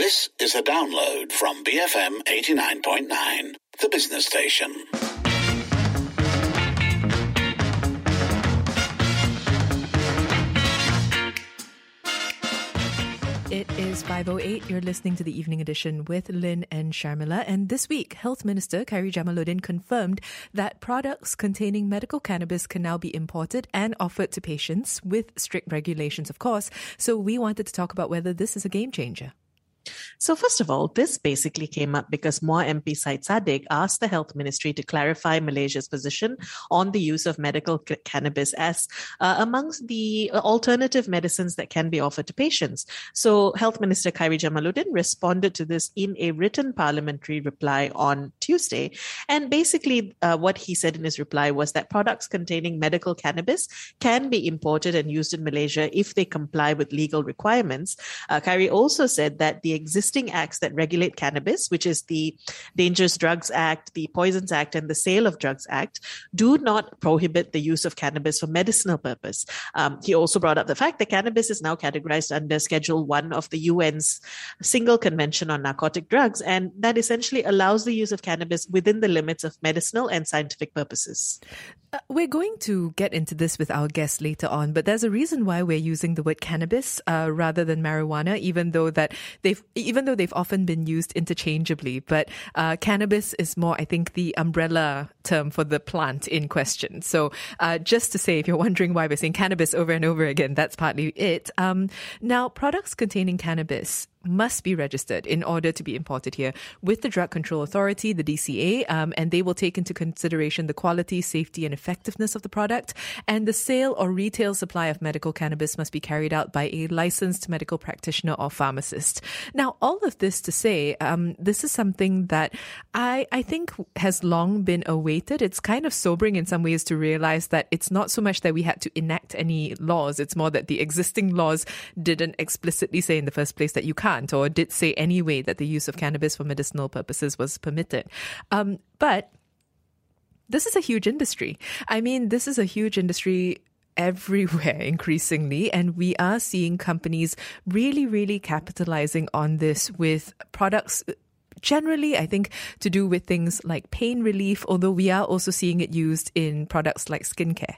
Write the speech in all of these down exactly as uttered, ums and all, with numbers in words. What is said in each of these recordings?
This is a download from B F M eighty-nine point nine, the business station. It is five oh eight. You're listening to the Evening Edition with Lynn and Sharmila. And this week, Health Minister Khairy Jamaluddin confirmed that products containing medical cannabis can now be imported and offered to patients with strict regulations, of course. So we wanted to talk about whether this is a game changer. So first of all, this basically came up because Muar M P Syed Saddiq asked the Health Ministry to clarify Malaysia's position on the use of medical c- cannabis as uh, amongst the alternative medicines that can be offered to patients. So Health Minister Khairy Jamaluddin responded to this in a written parliamentary reply on Tuesday. And basically uh, what he said in his reply was that products containing medical cannabis can be imported and used in Malaysia if they comply with legal requirements. Uh, Khairy also said that the existing acts that regulate cannabis, which is the Dangerous Drugs Act, the Poisons Act, and the Sale of Drugs Act, do not prohibit the use of cannabis for medicinal purpose. Um, he also brought up the fact that cannabis is now categorized under Schedule one of the U N's Single Convention on Narcotic Drugs, and that essentially allows the use of cannabis within the limits of medicinal and scientific purposes. Uh, we're going to get into this with our guest later on, but there's a reason why we're using the word cannabis uh, rather than marijuana, even though that they've even though they've often been used interchangeably. But uh, cannabis is more, I think, the umbrella term for the plant in question. So uh, just to say, if you're wondering why we're saying cannabis over and over again, that's partly it. Um, now, products containing cannabis must be registered in order to be imported here with the Drug Control Authority, the D C A, um, and they will take into consideration the quality, safety, and effectiveness of the product. And the sale or retail supply of medical cannabis must be carried out by a licensed medical practitioner or pharmacist. Now, all of this to say, um, this is something that I, I think has long been awaited. It's kind of sobering in some ways to realize that it's not so much that we had to enact any laws. It's more that the existing laws didn't explicitly say in the first place that you can't, or did say anyway that the use of cannabis for medicinal purposes was permitted. Um, but this is a huge industry. I mean, this is a huge industry everywhere increasingly, and we are seeing companies really, really capitalizing on this with products generally, I think, to do with things like pain relief, although we are also seeing it used in products like skincare.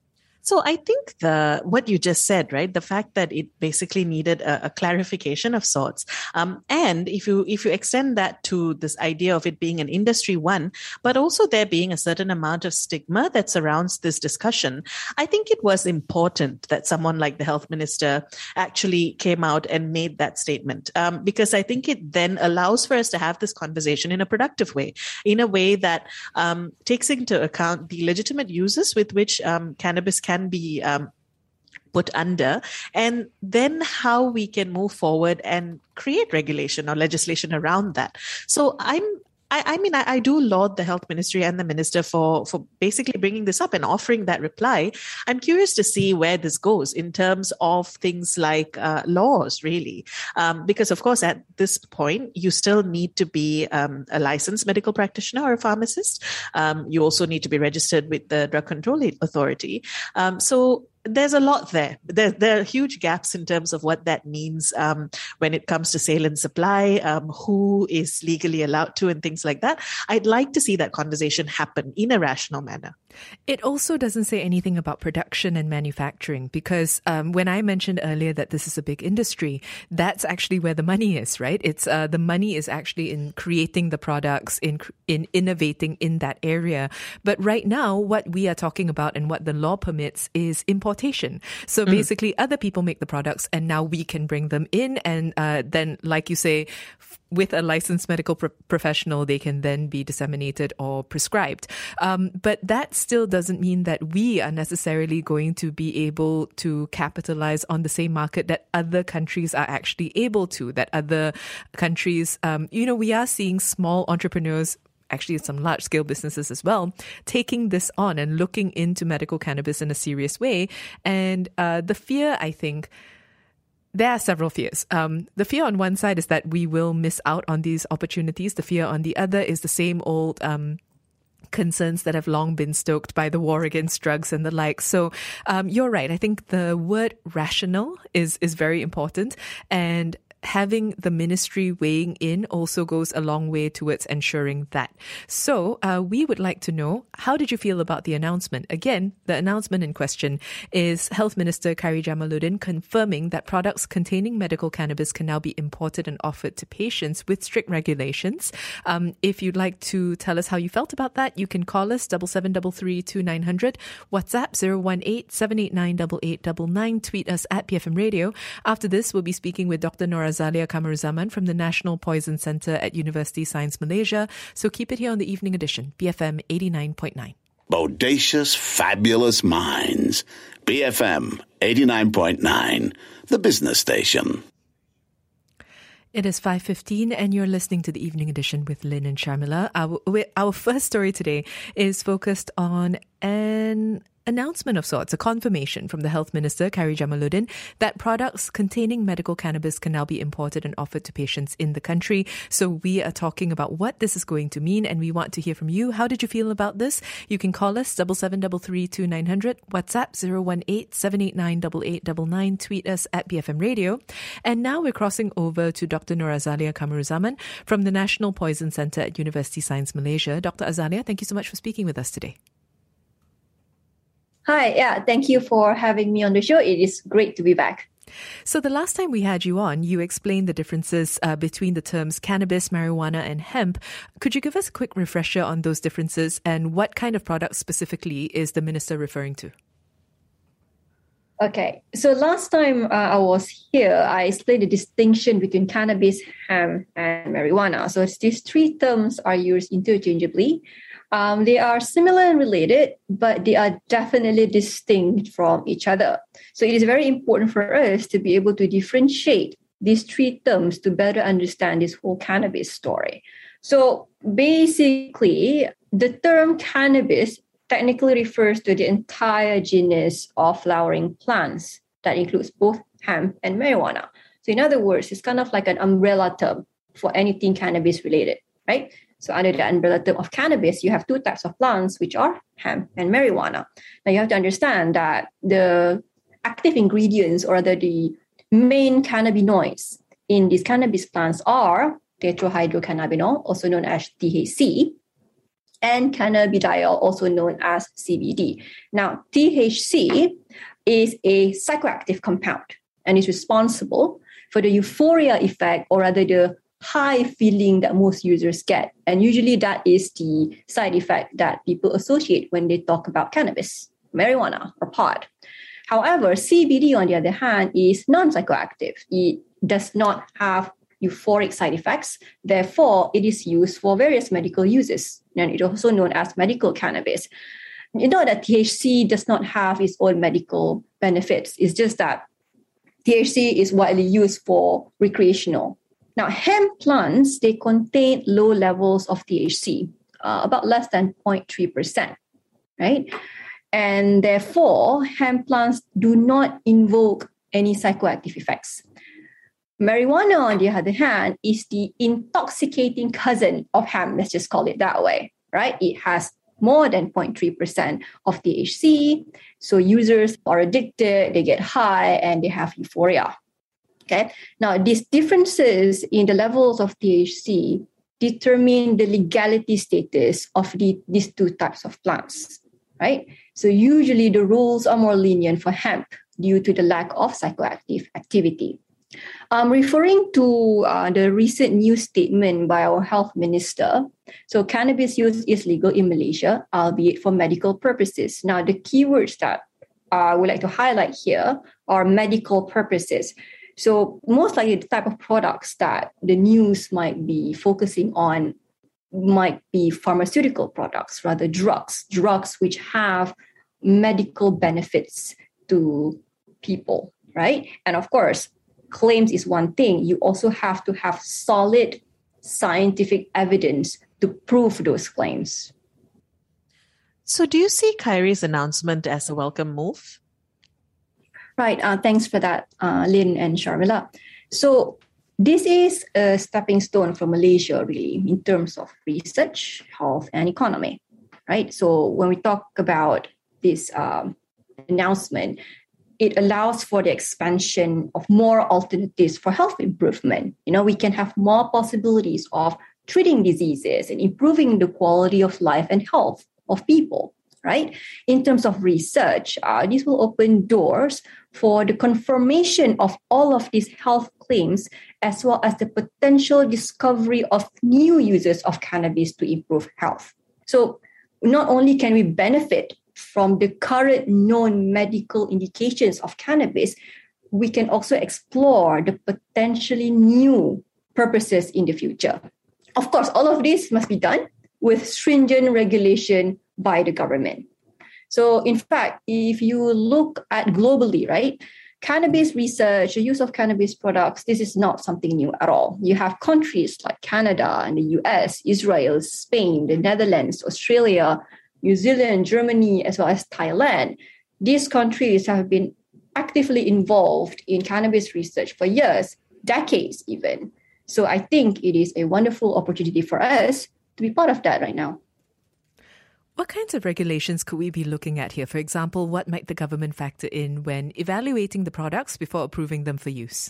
So I think the what you just said, right? The fact that it basically needed a, a clarification of sorts, um, and if you if you extend that to this idea of it being an industry one, but also there being a certain amount of stigma that surrounds this discussion, I think it was important that someone like the health minister actually came out and made that statement, um, because I think it then allows for us to have this conversation in a productive way, in a way that um, takes into account the legitimate uses with which um, cannabis can can be um, put under, and then how we can move forward and create regulation or legislation around that. So I'm I, I mean, I, I do laud the Health Ministry and the Minister for, for basically bringing this up and offering that reply. I'm curious to see where this goes in terms of things like uh, laws, really. Um, because, of course, at this point, you still need to be um, a licensed medical practitioner or a pharmacist. Um, you also need to be registered with the Drug Control Authority. Um, so there's a lot there. there. There are huge gaps in terms of what that means um, when it comes to sale and supply, um, who is legally allowed to, and things like that. I'd like to see that conversation happen in a rational manner. It also doesn't say anything about production and manufacturing, because um, when I mentioned earlier that this is a big industry, that's actually where the money is, right? It's uh, the money is actually in creating the products, in in innovating in that area. But right now, what we are talking about and what the law permits is importation. So mm. basically, other people make the products, and now we can bring them in, and uh, then, like you say, with a licensed medical pro- professional, they can then be disseminated or prescribed. Um, but that still doesn't mean that we are necessarily going to be able to capitalize on the same market that other countries are actually able to, that other countries, um, you know, we are seeing small entrepreneurs, actually some large-scale businesses as well, taking this on and looking into medical cannabis in a serious way. And uh, the fear, I think, there are several fears. Um, the fear on one side is that we will miss out on these opportunities. The fear on the other is the same old um, concerns that have long been stoked by the war against drugs and the like. So um, you're right. I think the word rational is is very important. And having the ministry weighing in also goes a long way towards ensuring that. So uh, we would like to know, how did you feel about the announcement? Again, the announcement in question is Health Minister Khairy Jamaluddin confirming that products containing medical cannabis can now be imported and offered to patients with strict regulations. Um, if you'd like to tell us how you felt about that, you can call us seven seven three three two nine zero zero, WhatsApp zero one eight seven eight nine eight eight nine nine, tweet us at B F M Radio. After this, we'll be speaking with Doctor Norazalia Kamaruzaman from the National Poison Centre at University Science Malaysia. So keep it here on the Evening Edition, B F M eighty-nine point nine. Bodacious, fabulous minds. B F M eighty-nine point nine, the business station. It is five fifteen and you're listening to the Evening Edition with Lynn and Sharmila. Our, our first story today is focused on an announcement of sorts, a confirmation from the Health Minister, Khairy Jamaluddin, that products containing medical cannabis can now be imported and offered to patients in the country. So we are talking about what this is going to mean, and we want to hear from you. How did you feel about this? You can call us seven seven three three two nine zero zero, WhatsApp zero one eight seven eight nine eight eight nine nine, tweet us at B F M Radio. And now we're crossing over to Doctor Norazalia Kamaruzaman from the National Poison Centre at University Science Malaysia. Doctor Azalia, thank you so much for speaking with us today. Hi, yeah, thank you for having me on the show. It is great to be back. So the last time we had you on, you explained the differences uh, between the terms cannabis, marijuana and hemp. Could you give us a quick refresher on those differences and what kind of products specifically is the minister referring to? Okay, so last time uh, I was here, I explained the distinction between cannabis, hemp and marijuana. So these three terms are used interchangeably. Um, they are similar and related, but they are definitely distinct from each other. So it is very important for us to be able to differentiate these three terms to better understand this whole cannabis story. So basically, the term cannabis technically refers to the entire genus of flowering plants that includes both hemp and marijuana. So in other words, it's kind of like an umbrella term for anything cannabis related, right? So under the umbrella term of cannabis, you have two types of plants, which are hemp and marijuana. Now you have to understand that the active ingredients, or rather the main cannabinoids in these cannabis plants, are tetrahydrocannabinol, also known as T H C, and cannabidiol, also known as C B D. Now, T H C is a psychoactive compound and is responsible for the euphoria effect, or rather the high feeling that most users get. And usually that is the side effect that people associate when they talk about cannabis, marijuana, or pot. However, C B D, on the other hand, is non-psychoactive. It does not have euphoric side effects. Therefore, it is used for various medical uses, and it is also known as medical cannabis. You know that T H C does not have its own medical benefits. It's just that T H C is widely used for recreational. Now, hemp plants, they contain low levels of T H C, uh, about less than zero point three percent, right? And therefore, hemp plants do not invoke any psychoactive effects. Marijuana, on the other hand, is the intoxicating cousin of hemp, let's just call it that way, right? It has more than zero point three percent of T H C, so users are addicted, they get high, and they have euphoria. Okay. Now, these differences in the levels of T H C determine the legality status of the, these two types of plants, right? So usually the rules are more lenient for hemp due to the lack of psychoactive activity. Um, referring to uh, the recent news statement by our health minister, so cannabis use is legal in Malaysia, albeit for medical purposes. Now, the keywords that uh, I would like to highlight here are medical purposes. So most likely the type of products that the news might be focusing on might be pharmaceutical products, rather drugs, drugs which have medical benefits to people, right? And of course, claims is one thing. You also have to have solid scientific evidence to prove those claims. So do you see Khairy's announcement as a welcome move? Right. Uh, thanks for that, uh, Lynn and Sharmila. So this is a stepping stone for Malaysia, really, in terms of research, health, and economy, right? So when we talk about this um, announcement, it allows for the expansion of more alternatives for health improvement. You know, we can have more possibilities of treating diseases and improving the quality of life and health of people, right? In terms of research, uh, this will open doors for the confirmation of all of these health claims, as well as the potential discovery of new uses of cannabis to improve health. So not only can we benefit from the current known medical indications of cannabis, we can also explore the potentially new purposes in the future. Of course, all of this must be done with stringent regulation by the government. So in fact, if you look at globally, right, cannabis research, the use of cannabis products, this is not something new at all. You have countries like Canada and the U S, Israel, Spain, the Netherlands, Australia, New Zealand, Germany, as well as Thailand. These countries have been actively involved in cannabis research for years, decades even. So I think it is a wonderful opportunity for us to be part of that right now. What kinds of regulations could we be looking at here? For example, what might the government factor in when evaluating the products before approving them for use?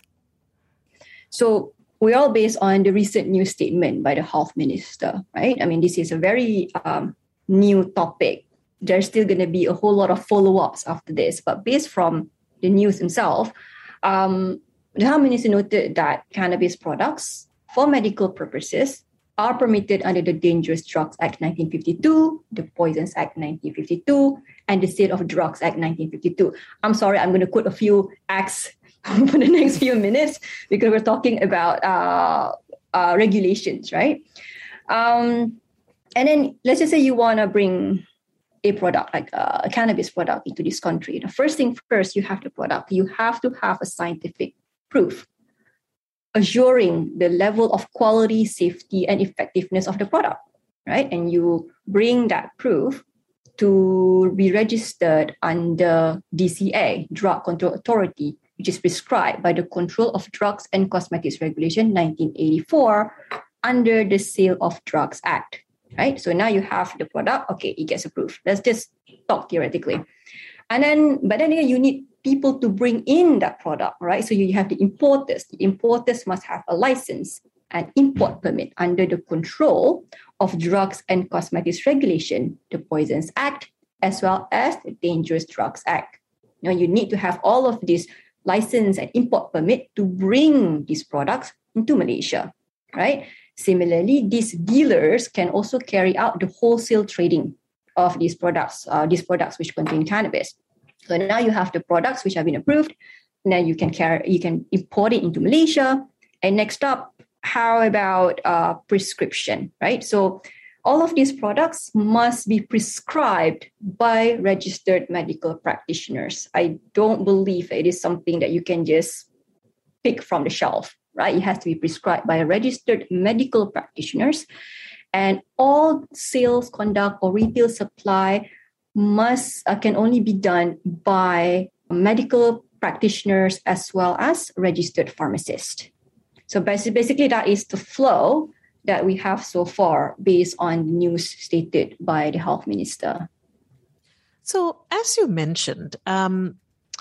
So we're all based on the recent news statement by the health minister, right? I mean, this is a very um, new topic. There's still going to be a whole lot of follow-ups after this. But based from the news himself, um, the health minister noted that cannabis products for medical purposes are permitted under the Dangerous Drugs Act nineteen fifty-two, the Poisons Act nineteen fifty-two, and the Sale of Drugs Act nineteen fifty-two. I'm sorry, I'm going to quote a few acts for the next few minutes because we're talking about uh, uh, regulations, right? Um, and then let's just say you want to bring a product, like a, a cannabis product into this country. The first thing first, you have the product. You have to have a scientific proof assuring the level of quality, safety, and effectiveness of the product, right? And you bring that proof to be registered under D C A, Drug Control Authority, which is prescribed by the Control of Drugs and Cosmetics Regulation nineteen eighty-four under the Sale of Drugs Act, right? So now you have the product, okay, it gets approved. Let's just talk theoretically. And then, but then you need people to bring in that product, right? So you have the importers. The importers must have a license and import permit under the Control of Drugs and Cosmetics Regulation, the Poisons Act, as well as the Dangerous Drugs Act. Now you need to have all of these license and import permit to bring these products into Malaysia, right? Similarly, these dealers can also carry out the wholesale trading of these products, uh, these products which contain cannabis. So now you have the products which have been approved. Now you can carry, you can import it into Malaysia. And next up, how about uh, prescription, right? So all of these products must be prescribed by registered medical practitioners. I don't believe it is something that you can just pick from the shelf, right? It has to be prescribed by registered medical practitioners. And all sales conduct or retail supply must uh, can only be done by medical practitioners as well as registered pharmacists. So basically, that is the flow that we have so far based on the news stated by the health minister. So as you mentioned, um,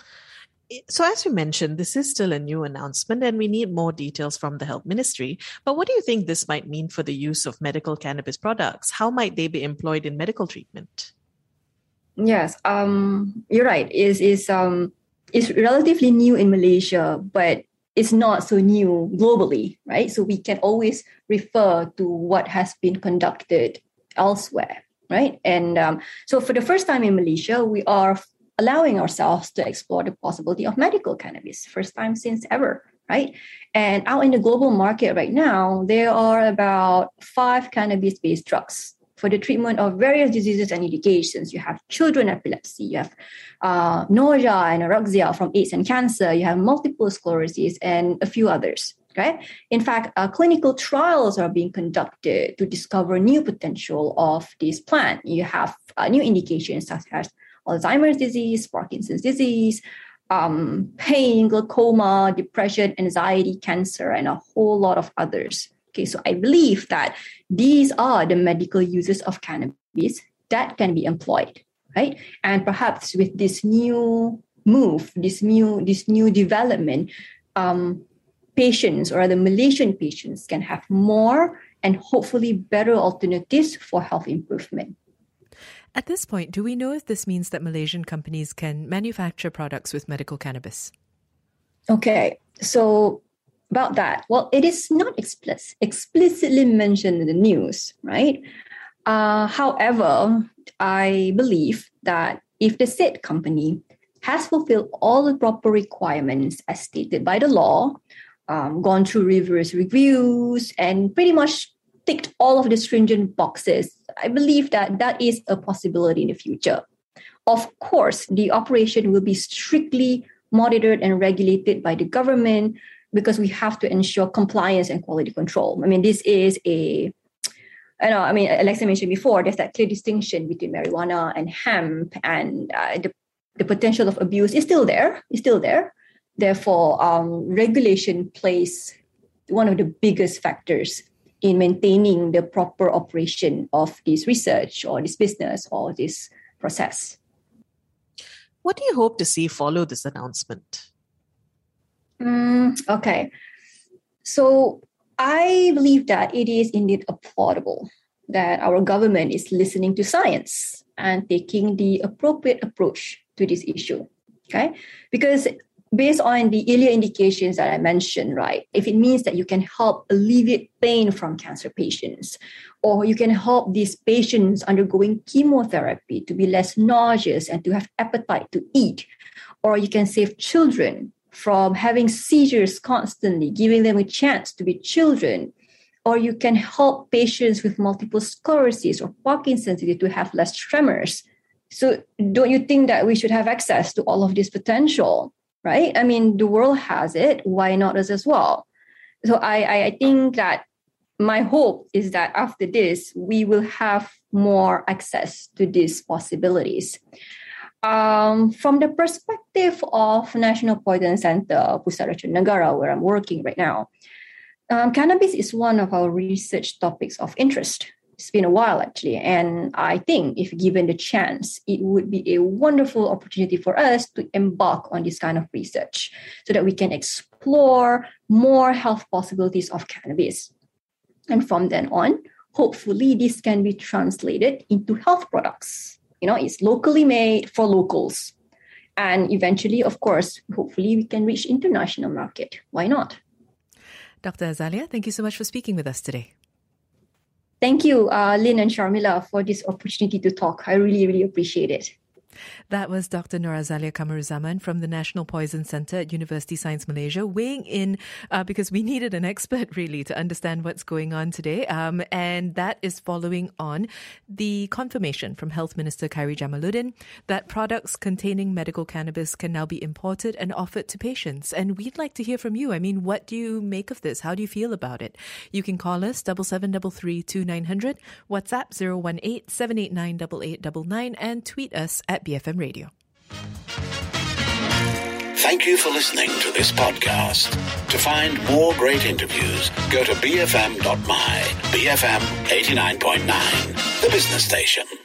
so as you mentioned, this is still a new announcement and we need more details from the health ministry. But what do you think this might mean for the use of medical cannabis products? How might they be employed in medical treatment? Yes, um, you're right. It's, it's, um, it's relatively new in Malaysia, but it's not so new globally, right? So we can always refer to what has been conducted elsewhere, right? And um, so for the first time in Malaysia, we are allowing ourselves to explore the possibility of medical cannabis, first time since ever, right? And out in the global market right now, there are about five cannabis-based drugs for the treatment of various diseases and indications. You have children epilepsy, you have uh, nausea and anorexia from AIDS and cancer, you have multiple sclerosis, and a few others. Okay. In fact, uh, clinical trials are being conducted to discover new potential of this plant. You have uh, new indications such as Alzheimer's disease, Parkinson's disease, um, pain, glaucoma, depression, anxiety, cancer, and a whole lot of others. Okay, so I believe that these are the medical uses of cannabis that can be employed, right? And perhaps with this new move, this new this new development, um, patients or the Malaysian patients can have more and hopefully better alternatives for health improvement. At this point, do we know if this means that Malaysian companies can manufacture products with medical cannabis? Okay, so about that, well, it is not explicit, explicitly mentioned in the news, right? Uh, however, I believe that if the said company has fulfilled all the proper requirements as stated by the law, um, gone through rigorous reviews, and pretty much ticked all of the stringent boxes, I believe that that is a possibility in the future. Of course, the operation will be strictly monitored and regulated by the government because we have to ensure compliance and quality control. I mean, this is a, I know, I mean, like I mentioned before, there's that clear distinction between marijuana and hemp, and uh, the, the potential of abuse is still there, is still there. Therefore, um, regulation plays one of the biggest factors in maintaining the proper operation of this research or this business or this process. What do you hope to see follow this announcement? Mm, okay. So I believe that it is indeed applaudable that our government is listening to science and taking the appropriate approach to this issue. Okay? Because based on the earlier indications that I mentioned, right, if it means that you can help alleviate pain from cancer patients, or you can help these patients undergoing chemotherapy to be less nauseous and to have appetite to eat, or you can save children from having seizures constantly, giving them a chance to be children, or you can help patients with multiple sclerosis or Parkinson's to have less tremors. So don't you think that we should have access to all of this potential? Right? I mean, the world has it. Why not us as well? So I, I think that my hope is that after this, we will have more access to these possibilities. Um, from the perspective of National Poison Center, Pusat Racun Negara, where I'm working right now, um, cannabis is one of our research topics of interest. It's been a while, actually. And I think if given the chance, it would be a wonderful opportunity for us to embark on this kind of research so that we can explore more health possibilities of cannabis. And from then on, hopefully this can be translated into health products. You know, it's locally made for locals. And eventually, of course, hopefully we can reach international market. Why not? Doctor Azalia, thank you so much for speaking with us today. Thank you, uh, Lynn and Sharmila, for this opportunity to talk. I really, really appreciate it. That was Doctor Nur Azalia Kamaruzaman from the National Poison Center at University Science Malaysia, weighing in uh, because we needed an expert really to understand what's going on today. Um, and that is following on the confirmation from Health Minister Khairy Jamaluddin that products containing medical cannabis can now be imported and offered to patients. And we'd like to hear from you. I mean, what do you make of this? How do you feel about it? You can call us seven seven three three two nine zero zero, WhatsApp zero one eight seven eight nine eight eight nine nine, and tweet us at B F M Radio. Thank you for listening to this podcast. To find more great interviews, go to b f m dot m y. B F M eighty-nine point nine, the business station.